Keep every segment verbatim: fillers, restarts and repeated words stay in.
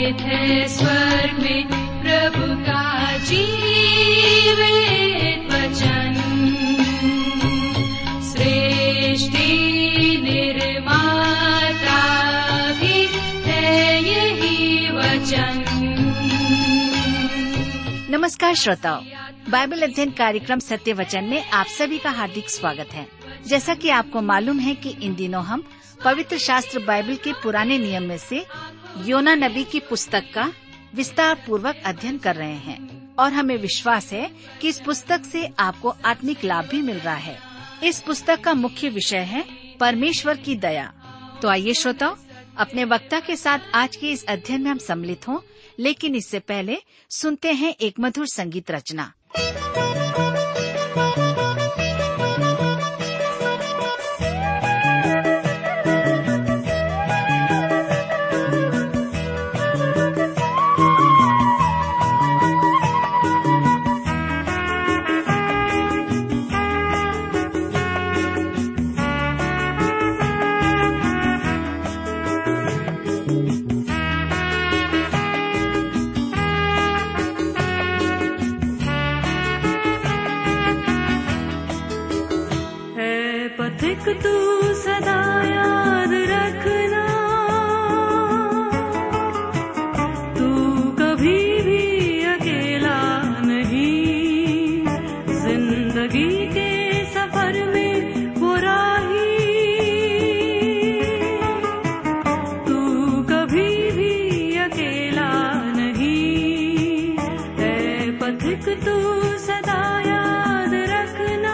निहित है स्वर्ग में प्रभु का जीवित वचन। सृष्टि निर्माता भी है यही वचन। नमस्कार श्रोताओ, बाइबल अध्ययन कार्यक्रम सत्य वचन में आप सभी का हार्दिक स्वागत है। जैसा कि आपको मालूम है कि इन दिनों हम पवित्र शास्त्र बाइबल के पुराने नियम में से योना नबी की पुस्तक का विस्तार पूर्वक अध्ययन कर रहे हैं और हमें विश्वास है कि इस पुस्तक से आपको आत्मिक लाभ भी मिल रहा है। इस पुस्तक का मुख्य विषय है परमेश्वर की दया। तो आइए श्रोताओ, अपने वक्ता के साथ आज के इस अध्ययन में हम सम्मिलित हों, लेकिन इससे पहले सुनते हैं एक मधुर संगीत रचना। तू सदा याद रखना, तू कभी भी अकेला नहीं। जिंदगी के सफर में वो राही, तू कभी भी अकेला नहीं। है पथिक तू सदा याद रखना,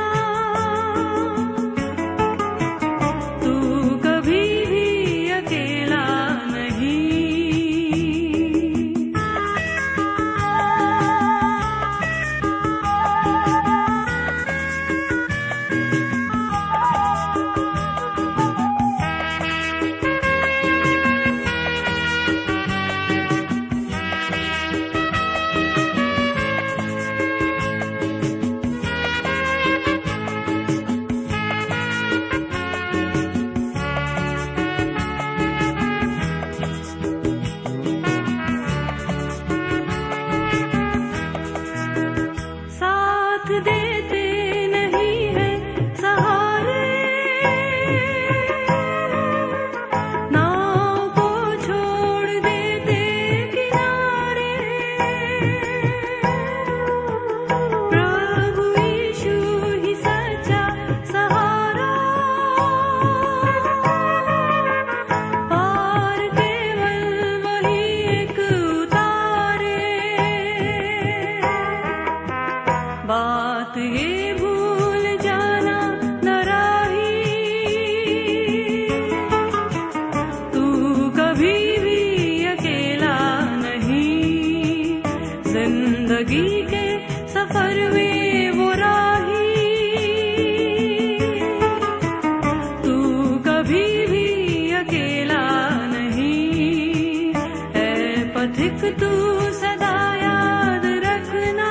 बात ये भूल जाना न राही, तू कभी भी अकेला नहीं। जिंदगी के सफर में वो राही, तू कभी भी अकेला नहीं। है पथिक तू सदा याद रखना,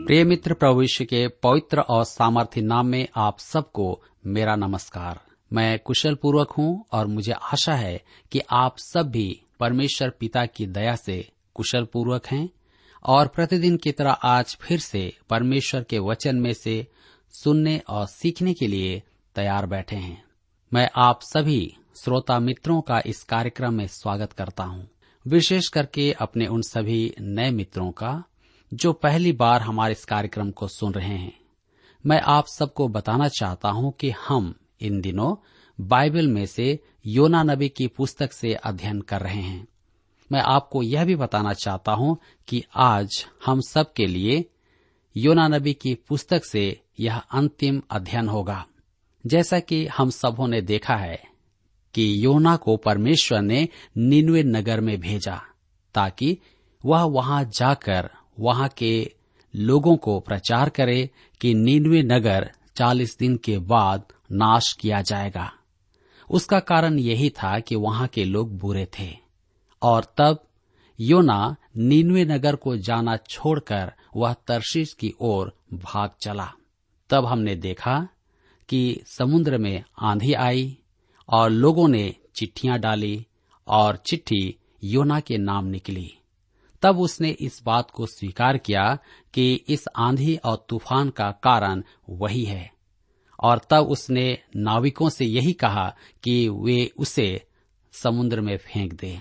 प्रिय मित्र, प्रभु यीशु के पवित्र और सामर्थ्य नाम में आप सबको मेरा नमस्कार। मैं कुशल पूर्वक हूँ और मुझे आशा है कि आप सब भी परमेश्वर पिता की दया से कुशल पूर्वक हैं और प्रतिदिन की तरह आज फिर से परमेश्वर के वचन में से सुनने और सीखने के लिए तैयार बैठे हैं। मैं आप सभी श्रोता मित्रों का इस कार्यक्रम में स्वागत करता हूँ, विशेष करके अपने उन सभी नए मित्रों का जो पहली बार हमारे इस कार्यक्रम को सुन रहे हैं। मैं आप सबको बताना चाहता हूं कि हम इन दिनों बाइबल में से योना नबी की पुस्तक से अध्ययन कर रहे हैं। मैं आपको यह भी बताना चाहता हूं कि आज हम सब के लिए योना नबी की पुस्तक से यह अंतिम अध्ययन होगा। जैसा कि हम सबों ने देखा है कि योना को परमेश्वर ने निनवे नगर में भेजा ताकि वह वहां जाकर वहां के लोगों को प्रचार करे कि निनवे नगर चालीस दिन के बाद नाश किया जाएगा। उसका कारण यही था कि वहां के लोग बुरे थे और तब योना निनवे नगर को जाना छोड़कर वह तर्शीश की ओर भाग चला। तब हमने देखा कि समुद्र में आंधी आई और लोगों ने चिट्ठियां डाली और चिट्ठी योना के नाम निकली। तब उसने इस बात को स्वीकार किया कि इस आंधी और तूफान का कारण वही है और तब उसने नाविकों से यही कहा कि वे उसे समुद्र में फेंक दें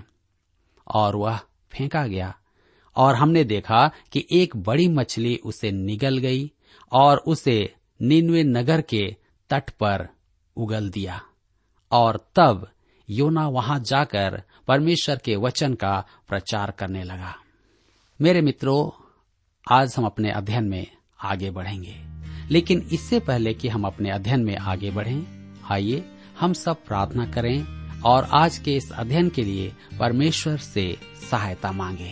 और वह फेंका गया और हमने देखा कि एक बड़ी मछली उसे निगल गई और उसे निनवे नगर के तट पर उगल दिया और तब योना वहां जाकर परमेश्वर के वचन का प्रचार करने लगा। मेरे मित्रों, आज हम अपने अध्ययन में आगे बढ़ेंगे, लेकिन इससे पहले कि हम अपने अध्ययन में आगे बढ़ें, आइए हम सब प्रार्थना करें और आज के इस अध्ययन के लिए परमेश्वर से सहायता मांगें।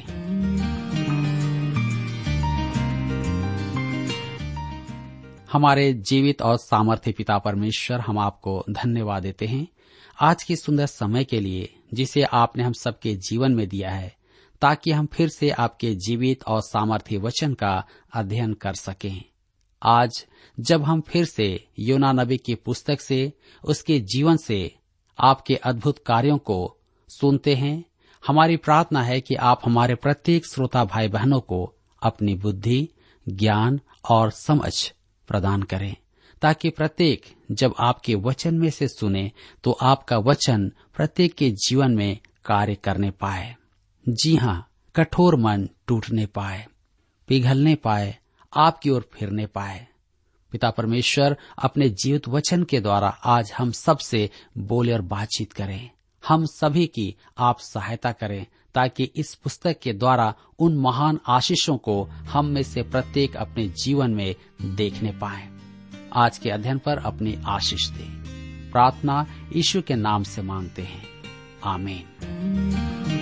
हमारे जीवित और सामर्थ्य पिता परमेश्वर, हम आपको धन्यवाद देते हैं आज के सुंदर समय के लिए जिसे आपने हम सबके जीवन में दिया है, ताकि हम फिर से आपके जीवित और सामर्थ्य वचन का अध्ययन कर सकें। आज जब हम फिर से योना नबी की पुस्तक से, उसके जीवन से आपके अद्भुत कार्यों को सुनते हैं, हमारी प्रार्थना है कि आप हमारे प्रत्येक श्रोता भाई बहनों को अपनी बुद्धि, ज्ञान और समझ प्रदान करें, ताकि प्रत्येक जब आपके वचन में से सुने तो आपका वचन प्रत्येक के जीवन में कार्य करने पाए। जी हाँ, कठोर मन टूटने पाए, पिघलने पाए, आपकी ओर फिरने पाए। पिता परमेश्वर, अपने जीवित वचन के द्वारा आज हम सब से बोले और बातचीत करें। हम सभी की आप सहायता करें ताकि इस पुस्तक के द्वारा उन महान आशीषों को हम में से प्रत्येक अपने जीवन में देखने पाए। आज के अध्ययन पर अपनी आशीष दे। प्रार्थना यीशु के नाम से मांगते हैं, आमीन।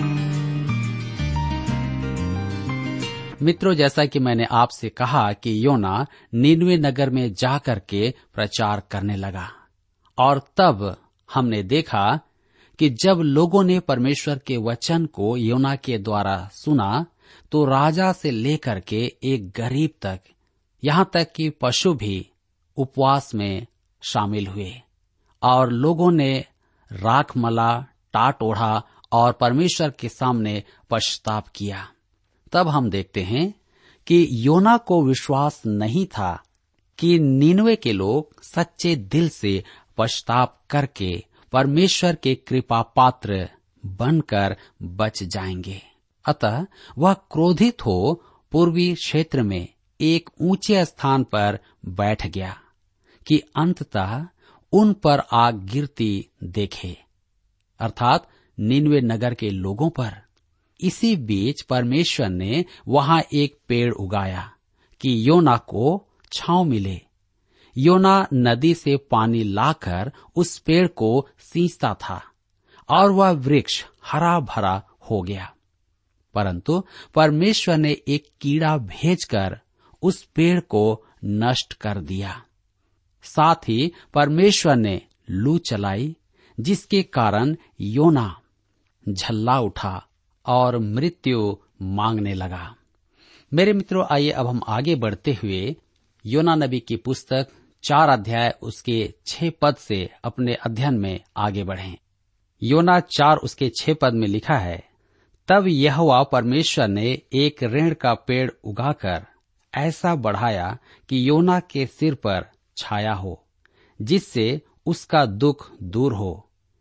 मित्रों, जैसा कि मैंने आपसे कहा कि योना निनवे नगर में जाकर के प्रचार करने लगा और तब हमने देखा कि जब लोगों ने परमेश्वर के वचन को योना के द्वारा सुना तो राजा से लेकर के एक गरीब तक, यहाँ तक कि पशु भी उपवास में शामिल हुए और लोगों ने राख मला, टाट ओढ़ा और परमेश्वर के सामने पश्चाताप किया। तब हम देखते हैं कि योना को विश्वास नहीं था कि निनवे के लोग सच्चे दिल से पश्चाताप करके परमेश्वर के कृपा पात्र बनकर बच जाएंगे। अतः वह क्रोधित हो पूर्वी क्षेत्र में एक ऊंचे स्थान पर बैठ गया कि अंततः उन पर आग गिरती देखे, अर्थात निनवे नगर के लोगों पर। इसी बीच परमेश्वर ने वहां एक पेड़ उगाया कि योना को छांव मिले। योना नदी से पानी लाकर उस पेड़ को सींचता था और वह वृक्ष हरा भरा हो गया, परंतु परमेश्वर ने एक कीड़ा भेजकर उस पेड़ को नष्ट कर दिया। साथ ही परमेश्वर ने लू चलाई, जिसके कारण योना झल्ला उठा और मृत्यु मांगने लगा। मेरे मित्रों, आइए अब हम आगे बढ़ते हुए योना नबी की पुस्तक चार अध्याय उसके छह पद से अपने अध्ययन में आगे बढ़ें। योना चार उसके छह पद में लिखा है, तब यहोवा परमेश्वर ने एक रेंग का पेड़ उगाकर ऐसा बढ़ाया कि योना के सिर पर छाया हो, जिससे उसका दुख दूर हो।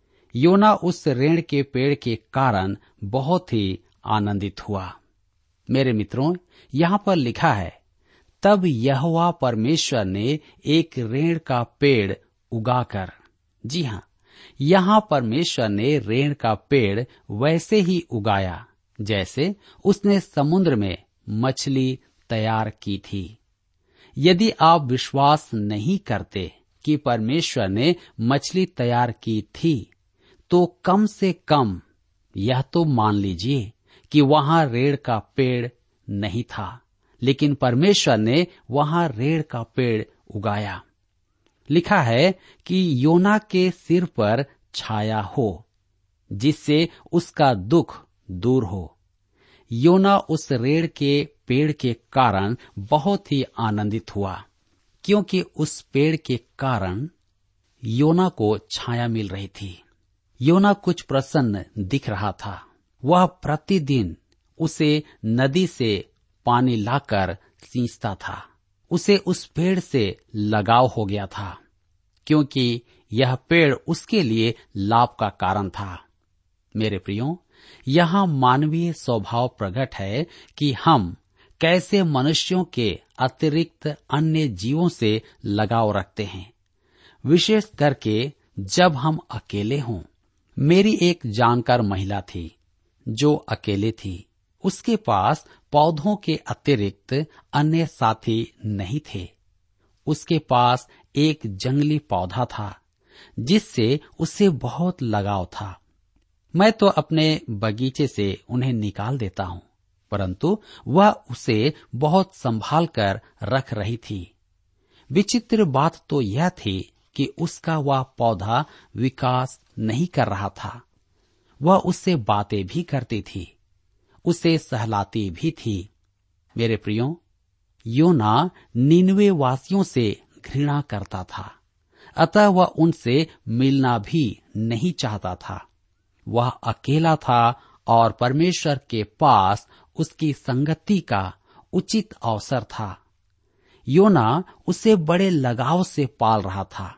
योना उस रेंग के पेड़ के कारण बहुत ही आनंदित हुआ। मेरे मित्रों, यहाँ पर लिखा है, तब यहोवा परमेश्वर ने एक रेंग का पेड़ उगाकर। जी हाँ, यहाँ परमेश्वर ने रेंग का पेड़ वैसे ही उगाया जैसे उसने समुद्र में मछली तैयार की थी। यदि आप विश्वास नहीं करते कि परमेश्वर ने मछली तैयार की थी, तो कम से कम यह तो मान लीजिए कि वहां रेंग का पेड़ नहीं था, लेकिन परमेश्वर ने वहां रेंग का पेड़ उगाया। लिखा है कि योना के सिर पर छाया हो, जिससे उसका दुख दूर हो। योना उस रेंग के पेड़ के कारण बहुत ही आनंदित हुआ, क्योंकि उस पेड़ के कारण योना को छाया मिल रही थी। योना कुछ प्रसन्न दिख रहा था। वह प्रतिदिन उसे नदी से पानी लाकर सींचता था। उसे उस पेड़ से लगाव हो गया था, क्योंकि यह पेड़ उसके लिए लाभ का कारण था। मेरे प्रियो, यहाँ मानवीय स्वभाव प्रकट है कि हम कैसे मनुष्यों के अतिरिक्त अन्य जीवों से लगाव रखते हैं, विशेष करके जब हम अकेले हों। मेरी एक जानकार महिला थी जो अकेले थी। उसके पास पौधों के अतिरिक्त अन्य साथी नहीं थे। उसके पास एक जंगली पौधा था जिससे उसे बहुत लगाव था। मैं तो अपने बगीचे से उन्हें निकाल देता हूँ, परंतु वह उसे बहुत संभाल कर रख रही थी। विचित्र बात तो यह थी कि उसका वह पौधा विकास नहीं कर रहा था। वह उससे बातें भी करती थी, उसे सहलाती भी थी। मेरे प्रियो, योना निनवे वासियों से घृणा करता था, अतः वह उनसे मिलना भी नहीं चाहता था। वह अकेला था और परमेश्वर के पास उसकी संगति का उचित अवसर था। योना उसे बड़े लगाव से पाल रहा था।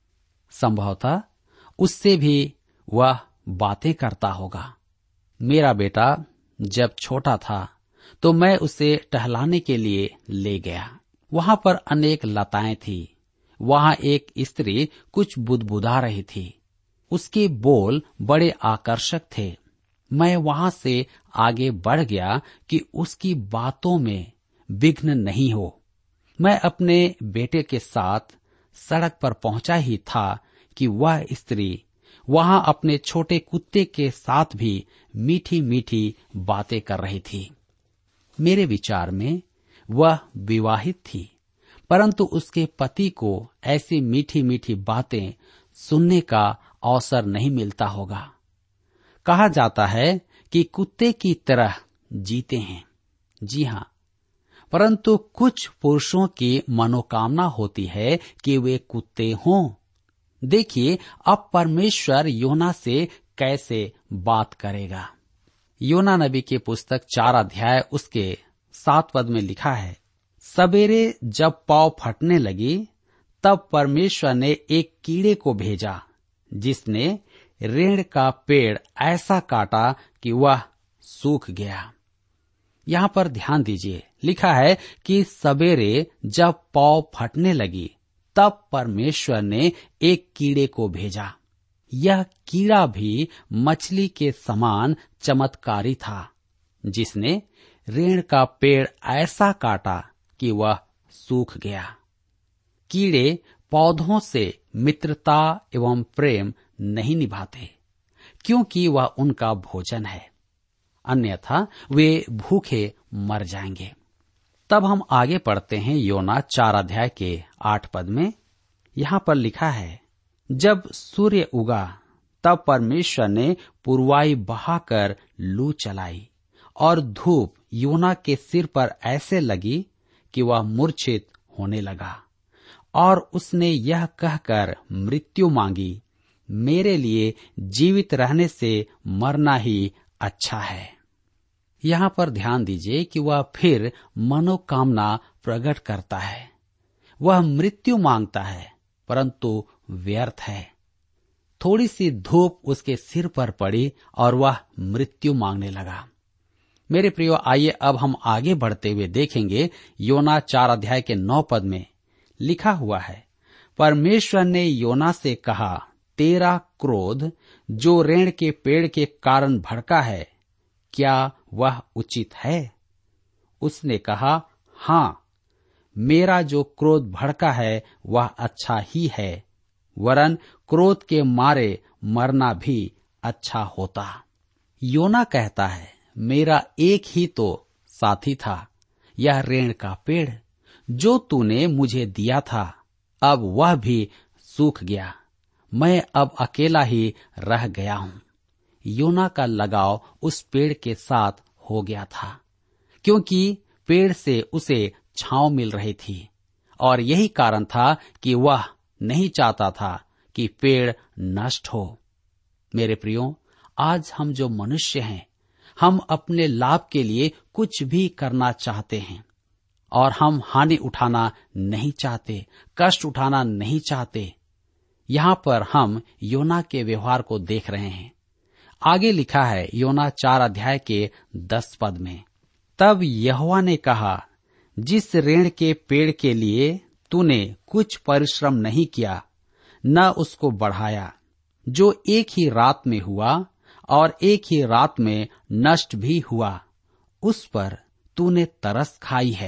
संभवतः उससे भी वह बातें करता होगा। मेरा बेटा जब छोटा था तो मैं उसे टहलाने के लिए ले गया। वहां पर अनेक लताएं थी। वहां एक स्त्री कुछ बुदबुदा रही थी। उसके बोल बड़े आकर्षक थे। मैं वहां से आगे बढ़ गया कि उसकी बातों में विघ्न नहीं हो। मैं अपने बेटे के साथ सड़क पर पहुंचा ही था कि वह स्त्री वहां अपने छोटे कुत्ते के साथ भी मीठी मीठी बातें कर रही थी। मेरे विचार में वह विवाहित थी, परंतु उसके पति को ऐसी मीठी मीठी बातें सुनने का अवसर नहीं मिलता होगा। कहा जाता है कि कुत्ते की तरह जीते हैं। जी हाँ, परंतु कुछ पुरुषों की मनोकामना होती है कि वे कुत्ते हों। देखिए अब परमेश्वर योना से कैसे बात करेगा। योना नबी की पुस्तक चार अध्याय उसके सात पद में लिखा है, सवेरे जब पाँव फटने लगी तब परमेश्वर ने एक कीड़े को भेजा जिसने रेंग का पेड़ ऐसा काटा कि वह सूख गया। यहाँ पर ध्यान दीजिए, लिखा है कि सवेरे जब पाँव फटने लगी तब परमेश्वर ने एक कीड़े को भेजा। यह कीड़ा भी मछली के समान चमत्कारी था, जिसने रेंग का पेड़ ऐसा काटा कि वह सूख गया। कीड़े पौधों से मित्रता एवं प्रेम नहीं निभाते, क्योंकि वह उनका भोजन है, अन्यथा वे भूखे मर जाएंगे। तब हम आगे पढ़ते हैं योना चार अध्याय के आठ पद में। यहाँ पर लिखा है, जब सूर्य उगा तब परमेश्वर ने पुरवाई बहाकर लू चलाई और धूप योना के सिर पर ऐसे लगी कि वह मूर्छित होने लगा और उसने यह कहकर मृत्यु मांगी, मेरे लिए जीवित रहने से मरना ही अच्छा है। यहाँ पर ध्यान दीजिए कि वह फिर मनोकामना प्रकट करता है। वह मृत्यु मांगता है परंतु व्यर्थ है। थोड़ी सी धूप उसके सिर पर पड़ी और वह मृत्यु मांगने लगा। मेरे प्रियो, आइए अब हम आगे बढ़ते हुए देखेंगे। योना चार अध्याय के नौ पद में लिखा हुआ है, परमेश्वर ने योना से कहा, तेरा क्रोध जो रेण के पेड़ के कारण भड़का है, क्या वह उचित है? उसने कहा, हाँ, मेरा जो क्रोध भड़का है वह अच्छा ही है, वरन क्रोध के मारे मरना भी अच्छा होता। योना कहता है, मेरा एक ही तो साथी था, यह रेण का पेड़ जो तूने मुझे दिया था, अब वह भी सूख गया, मैं अब अकेला ही रह गया हूँ। योना का लगाव उस पेड़ के साथ हो गया था, क्योंकि पेड़ से उसे छांव मिल रही थी और यही कारण था कि वह नहीं चाहता था कि पेड़ नष्ट हो। मेरे प्रियो, आज हम जो मनुष्य हैं, हम अपने लाभ के लिए कुछ भी करना चाहते हैं और हम हानि उठाना नहीं चाहते, कष्ट उठाना नहीं चाहते। यहाँ पर हम योना के व्यवहार को देख रहे हैं। आगे लिखा है योना चार अध्याय के दस पद में, तब यहोवा ने कहा, जिस रेण के पेड़ के लिए तूने कुछ परिश्रम नहीं किया, न उसको बढ़ाया, जो एक ही रात में हुआ और एक ही रात में नष्ट भी हुआ, उस पर तूने तरस खाई है।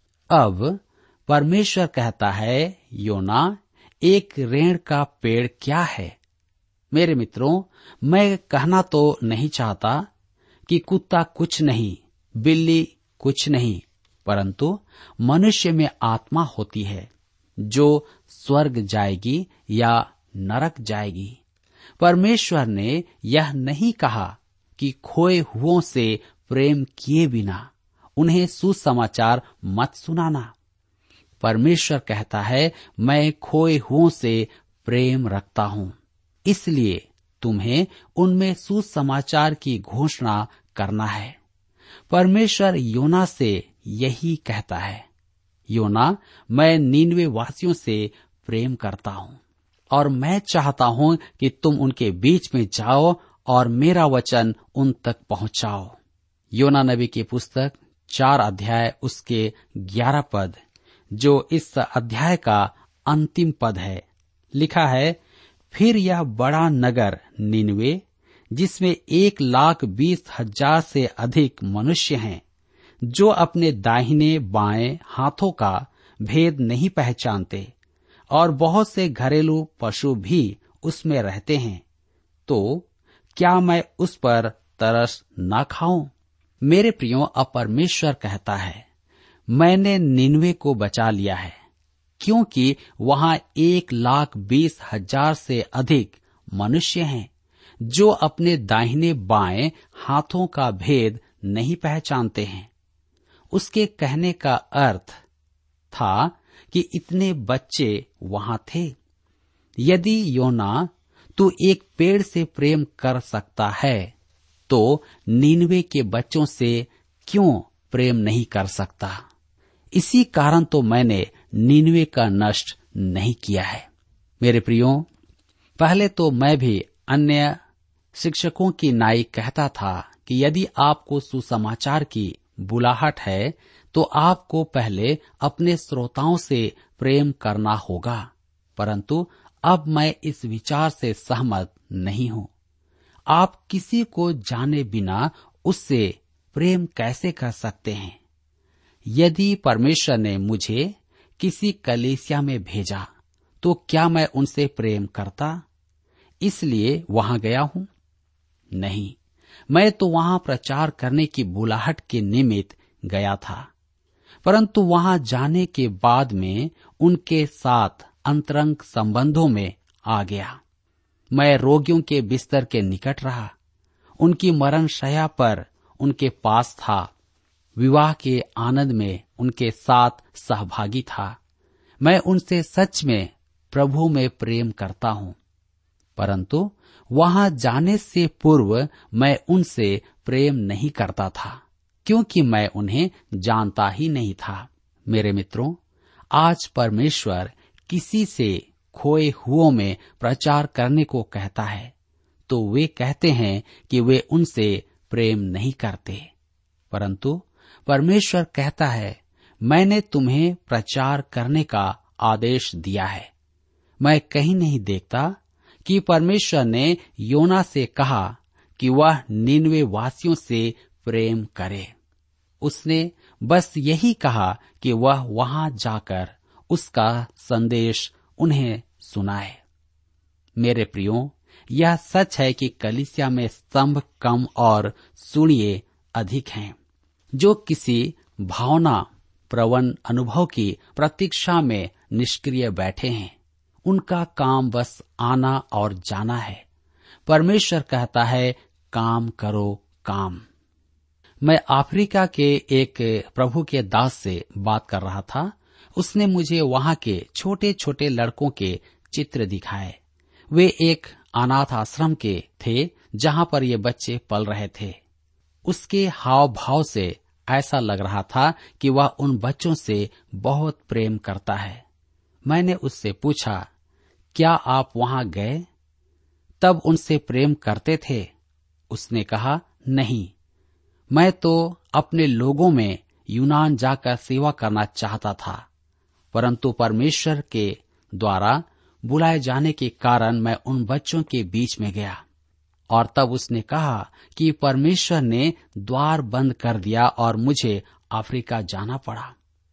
अब परमेश्वर कहता है, योना, एक रेण का पेड़ क्या है? मेरे मित्रों, मैं कहना तो नहीं चाहता कि कुत्ता कुछ नहीं, बिल्ली कुछ नहीं, परंतु मनुष्य में आत्मा होती है जो स्वर्ग जाएगी या नरक जाएगी। परमेश्वर ने यह नहीं कहा कि खोए हुओं से प्रेम किए बिना उन्हें सुसमाचार मत सुनाना। परमेश्वर कहता है, मैं खोए हुओं से प्रेम रखता हूँ, इसलिए तुम्हें उनमें सुसमाचार की घोषणा करना है। परमेश्वर योना से यही कहता है, योना, मैं नीनवे वासियों से प्रेम करता हूँ और मैं चाहता हूँ कि तुम उनके बीच में जाओ और मेरा वचन उन तक पहुँचाओ। योना नबी की पुस्तक चार अध्याय उसके ग्यारह पद, जो इस अध्याय का अंतिम पद है, लिखा है, फिर यह बड़ा नगर नीनवे, जिसमें एक लाख बीस हजार से अधिक मनुष्य हैं, जो अपने दाहिने बाएं हाथों का भेद नहीं पहचानते और बहुत से घरेलू पशु भी उसमें रहते हैं, तो क्या मैं उस पर तरस न खाऊं? मेरे प्रियो, अब परमेश्वर कहता है, मैंने निनवे को बचा लिया है, क्योंकि वहां एक लाख बीस हजार से अधिक मनुष्य हैं जो अपने दाहिने बाएं हाथों का भेद नहीं पहचानते हैं। उसके कहने का अर्थ था कि इतने बच्चे वहां थे। यदि योना तू एक पेड़ से प्रेम कर सकता है, तो नीनवे के बच्चों से क्यों प्रेम नहीं कर सकता? इसी कारण तो मैंने नीनवे का नष्ट नहीं किया है। मेरे प्रियो, पहले तो मैं भी अन्य शिक्षकों की नाई कहता था कि यदि आपको सुसमाचार की बुलाहट है तो आपको पहले अपने श्रोताओं से प्रेम करना होगा, परंतु अब मैं इस विचार से सहमत नहीं हूँ। आप किसी को जाने बिना उससे प्रेम कैसे कर सकते हैं? यदि परमेश्वर ने मुझे किसी कलीसिया में भेजा तो क्या मैं उनसे प्रेम करता, इसलिए वहां गया हूं? नहीं, मैं तो वहां प्रचार करने की बुलाहट के निमित्त गया था, परंतु वहां जाने के बाद में उनके साथ अंतरंग संबंधों में आ गया। मैं रोगियों के बिस्तर के निकट रहा, उनकी मरण शैया पर उनके पास था। विवाह के आनंद में उनके साथ सहभागी था। मैं उनसे सच में प्रभु में प्रेम करता हूँ, परंतु वहां जाने से पूर्व मैं उनसे प्रेम नहीं करता था, क्योंकि मैं उन्हें जानता ही नहीं था। मेरे मित्रों, आज परमेश्वर किसी से खोए हुओं में प्रचार करने को कहता है तो वे कहते हैं कि वे उनसे प्रेम नहीं करते, परंतु परमेश्वर कहता है, मैंने तुम्हें प्रचार करने का आदेश दिया है। मैं कहीं नहीं देखता कि परमेश्वर ने योना से कहा कि वह निनवे वासियों से प्रेम करे। उसने बस यही कहा कि वह वहां जाकर उसका संदेश उन्हें सुनाए। मेरे प्रियो, यह सच है कि कलीसिया में स्तंभ कम और सूढ़िये अधिक हैं, जो किसी भावना प्रवण अनुभव की प्रतीक्षा में निष्क्रिय बैठे हैं। उनका काम बस आना और जाना है। परमेश्वर कहता है, काम करो काम। मैं अफ्रीका के एक प्रभु के दास से बात कर रहा था। उसने मुझे वहां के छोटे छोटे लड़कों के चित्र दिखाए। वे एक अनाथ आश्रम के थे जहां पर ये बच्चे पल रहे थे। उसके हाव भाव से ऐसा लग रहा था कि वह उन बच्चों से बहुत प्रेम करता है। मैंने उससे पूछा, क्या आप वहां गए तब उनसे प्रेम करते थे? उसने कहा, नहीं, मैं तो अपने लोगों में यूनान जाकर सेवा करना चाहता था, परंतु परमेश्वर के द्वारा बुलाए जाने के कारण मैं उन बच्चों के बीच में गया। और तब उसने कहा कि परमेश्वर ने द्वार बंद कर दिया और मुझे अफ्रीका जाना पड़ा।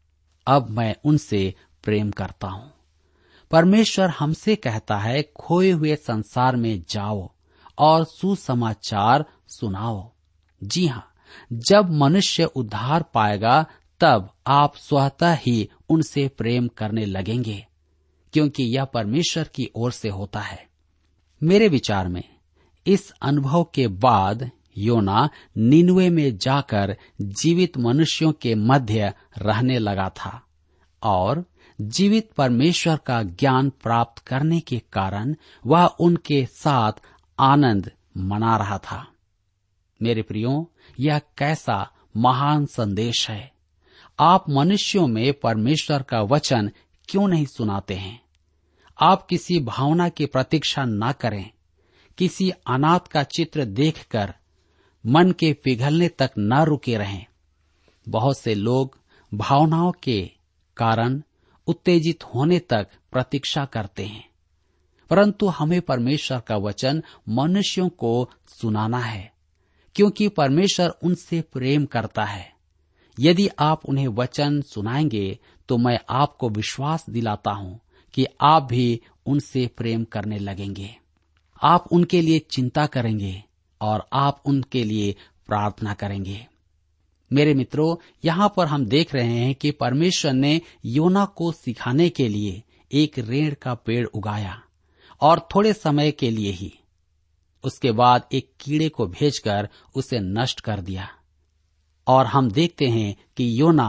अब मैं उनसे प्रेम करता हूँ। परमेश्वर हमसे कहता है, खोए हुए संसार में जाओ और सुसमाचार सुनाओ। जी हाँ, जब मनुष्य उद्धार पाएगा तब आप स्वतः ही उनसे प्रेम करने लगेंगे, क्योंकि यह परमेश्वर की ओर से होता है। मेरे विचार में इस अनुभव के बाद योना निनवे में जाकर जीवित मनुष्यों के मध्य रहने लगा था और जीवित परमेश्वर का ज्ञान प्राप्त करने के कारण वह उनके साथ आनंद मना रहा था। मेरे प्रियो, यह कैसा महान संदेश है। आप मनुष्यों में परमेश्वर का वचन क्यों नहीं सुनाते हैं? आप किसी भावना की प्रतीक्षा न करें। किसी अनाथ का चित्र देखकर मन के पिघलने तक न रुके रहें। बहुत से लोग भावनाओं के कारण उत्तेजित होने तक प्रतीक्षा करते हैं, परंतु हमें परमेश्वर का वचन मनुष्यों को सुनाना है, क्योंकि परमेश्वर उनसे प्रेम करता है। यदि आप उन्हें वचन सुनाएंगे तो मैं आपको विश्वास दिलाता हूं कि आप भी उनसे प्रेम करने लगेंगे। आप उनके लिए चिंता करेंगे और आप उनके लिए प्रार्थना करेंगे। मेरे मित्रों, यहाँ पर हम देख रहे हैं कि परमेश्वर ने योना को सिखाने के लिए एक रेड़ का पेड़ उगाया और थोड़े समय के लिए ही। उसके बाद एक कीड़े को भेजकर उसे नष्ट कर दिया। और हम देखते हैं कि योना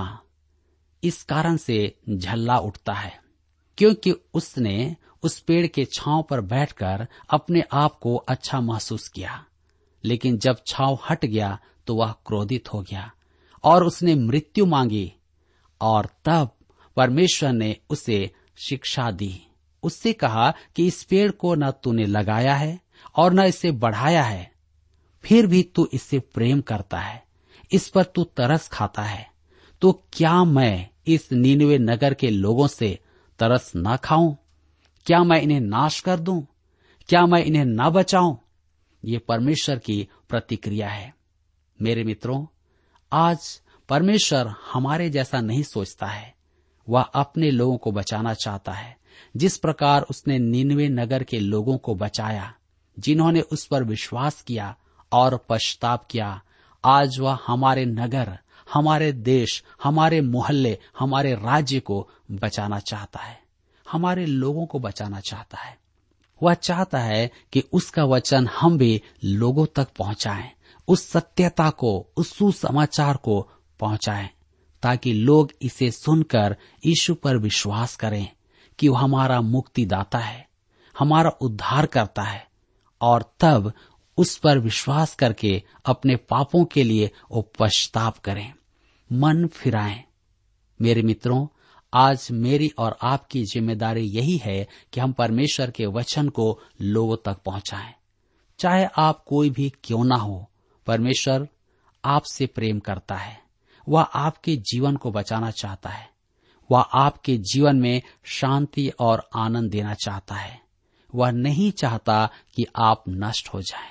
इस कारण से झल्ला उठता है, क्योंकि उसने उस पेड़ के छांव पर बैठकर अपने आप को अच्छा महसूस किया, लेकिन जब छांव हट गया तो वह क्रोधित हो गया और उसने मृत्यु मांगी। और तब परमेश्वर ने उसे शिक्षा दी। उससे कहा कि इस पेड़ को न तूने लगाया है और न इसे बढ़ाया है, फिर भी तू इससे प्रेम करता है, इस पर तू तरस खाता है, तो क्या मैं इस नीनवे नगर के लोगों से तरस न खाऊं? क्या मैं इन्हें नाश कर दूं? क्या मैं इन्हें न बचाऊं? ये परमेश्वर की प्रतिक्रिया है। मेरे मित्रों, आज परमेश्वर हमारे जैसा नहीं सोचता है। वह अपने लोगों को बचाना चाहता है, जिस प्रकार उसने निनवे नगर के लोगों को बचाया, जिन्होंने उस पर विश्वास किया और पश्चाताप किया। आज वह हमारे नगर, हमारे देश, हमारे मोहल्ले, हमारे राज्य को बचाना चाहता है, हमारे लोगों को बचाना चाहता है। वह चाहता है कि उसका वचन हम भी लोगों तक पहुंचाएं, उस सत्यता को, उस सुसमाचार को पहुंचाएं, ताकि लोग इसे सुनकर यीशु पर विश्वास करें कि वह हमारा मुक्तिदाता है, हमारा उद्धार करता है, और तब उस पर विश्वास करके अपने पापों के लिए वो पश्चाताप करें, मन फिराएं। मेरे मित्रों, आज मेरी और आपकी जिम्मेदारी यही है कि हम परमेश्वर के वचन को लोगों तक पहुंचाएं। चाहे आप कोई भी क्यों ना हो, परमेश्वर आपसे प्रेम करता है। वह आपके जीवन को बचाना चाहता है। वह आपके जीवन में शांति और आनंद देना चाहता है। वह नहीं चाहता कि आप नष्ट हो जाएं।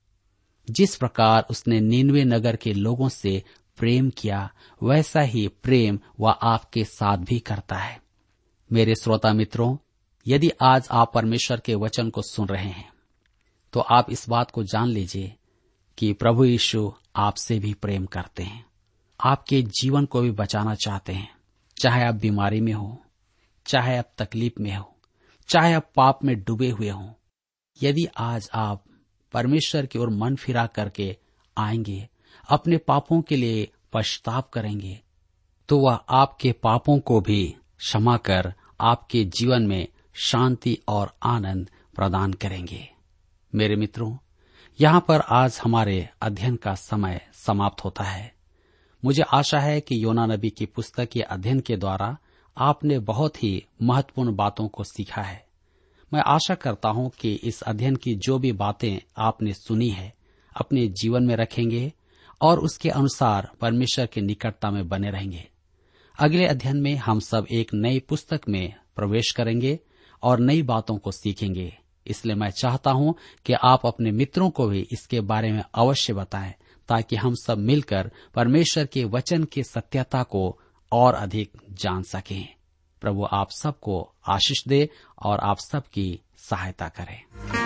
जिस प्रकार उसने नीनवे नगर के लोगों से प्रेम किया, वैसा ही प्रेम वह आपके साथ भी करता है। मेरे श्रोता मित्रों, यदि आज आप परमेश्वर के वचन को सुन रहे हैं, तो आप इस बात को जान लीजिए कि प्रभु यीशु आपसे भी प्रेम करते हैं, आपके जीवन को भी बचाना चाहते हैं। चाहे आप बीमारी में हो, चाहे आप तकलीफ में हो, चाहे आप पाप में डूबे हुए हो, यदि आज आप परमेश्वर की ओर मन फिरा करके आएंगे, अपने पापों के लिए पश्चाताप करेंगे, तो वह आपके पापों को भी क्षमा कर आपके जीवन में शांति और आनंद प्रदान करेंगे। मेरे मित्रों, यहाँ पर आज हमारे अध्ययन का समय समाप्त होता है। मुझे आशा है कि योना नबी की पुस्तक के अध्ययन के द्वारा आपने बहुत ही महत्वपूर्ण बातों को सीखा है। मैं आशा करता हूं कि इस अध्ययन की जो भी बातें आपने सुनी है, अपने जीवन में रखेंगे और उसके अनुसार परमेश्वर की निकटता में बने रहेंगे। अगले अध्ययन में हम सब एक नई पुस्तक में प्रवेश करेंगे और नई बातों को सीखेंगे। इसलिए मैं चाहता हूं कि आप अपने मित्रों को भी इसके बारे में अवश्य बताएं, ताकि हम सब मिलकर परमेश्वर के वचन की सत्यता को और अधिक जान सकें। प्रभु आप सबको आशीष दे और आप सबकी सहायता करे।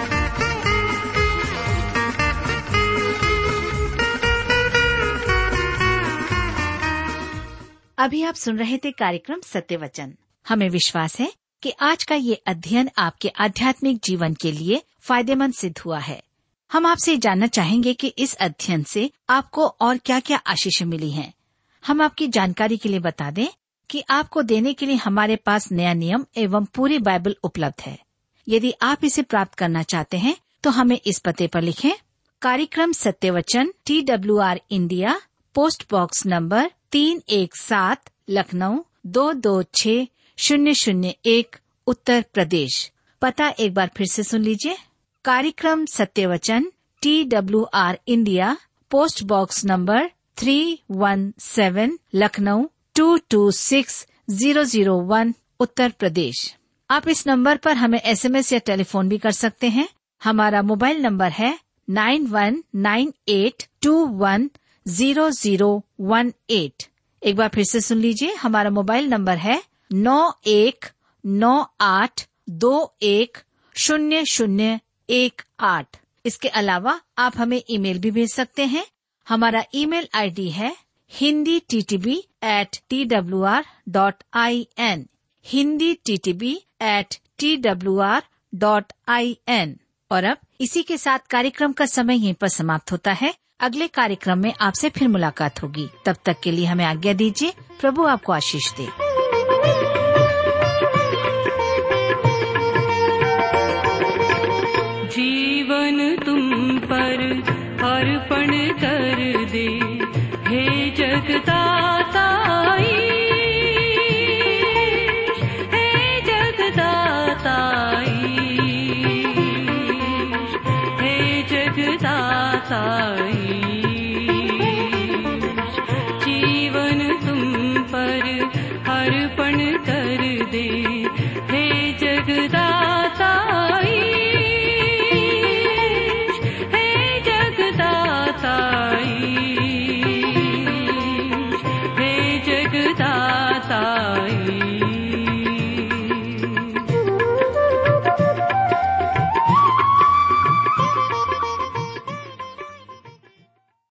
अभी आप सुन रहे थे कार्यक्रम सत्य वचन। हमें विश्वास है कि आज का ये अध्ययन आपके आध्यात्मिक जीवन के लिए फायदेमंद सिद्ध हुआ है। हम आपसे जानना चाहेंगे कि इस अध्ययन से आपको और क्या क्या आशीष मिली हैं। हम आपकी जानकारी के लिए बता दें कि आपको देने के लिए हमारे पास नया नियम एवं पूरी बाइबल उपलब्ध है। यदि आप इसे प्राप्त करना चाहते हैं तो हमें इस पते पर लिखें। कार्यक्रम Satya Vachan, T W R India, post box number तीन एक सात, लखनऊ दो दो छः शून्य शून्य एक, उत्तर प्रदेश। पता एक बार फिर से सुन लीजिए। कार्यक्रम Satya Vachan, T W R India, post box number three one seven, Lucknow two two six zero zero one, Uttar Pradesh. आप इस नंबर पर हमें एसएमएस या टेलीफोन भी कर सकते हैं। हमारा मोबाइल नंबर है nine one nine eight two one zero zero one eight. एक बार फिर से सुन लीजिए। हमारा मोबाइल नंबर है नौ एक नौ आठ दो एक शून्य शून्य एक आठ। इसके अलावा आप हमें ईमेल भी भेज सकते हैं। हमारा ईमेल आईडी है Hindi T T B at T W R dot I N, Hindi T T B at T W R dot I N. और अब इसी के साथ कार्यक्रम का समय यहीं पर समाप्त होता है। अगले कार्यक्रम में आपसे फिर मुलाकात होगी। तब तक के लिए हमें आज्ञा दीजिए। प्रभु आपको आशीष दे। जीवन तुम पर अर्पण कर दे, हे जगदाताई, हे जगदाताई, हे जगदाताई।